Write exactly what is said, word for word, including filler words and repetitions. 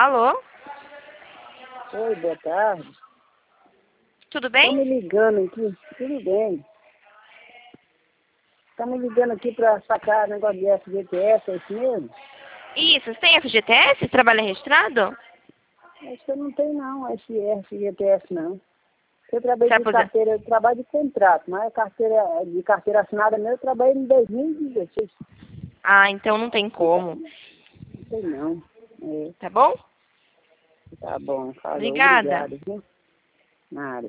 Alô? Oi, boa tarde. Tudo Estão bem? me ligando aqui, tudo bem. Estão me ligando aqui para sacar negócio de F G T S, é isso mesmo? Isso, você tem F G T S? Trabalha registrado? Acho que eu não tenho não, esse F G T S não. Eu trabalhei Você é de aposen- carteira, eu trabalho de contrato, mas a carteira, de carteira assinada mesmo, eu trabalhei em dois mil e dezesseis. Ah, então não tem como. Não sei não. É, Tá bom? tá bom, falou, Obrigada. obrigado, viu? Nada.